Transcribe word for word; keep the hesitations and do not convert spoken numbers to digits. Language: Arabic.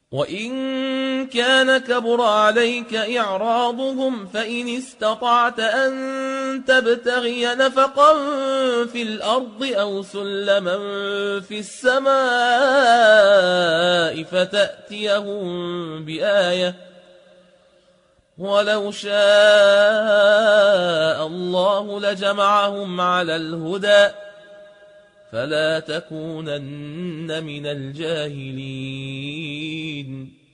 وإن كان كبر عليك إعراضهم فإن استطعت أن تبتغي نفقا في الأرض أو سلما في السماء فتأتيهم بآية ولو شاء الله لجمعهم على الهدى فلا تكونن من الجاهلين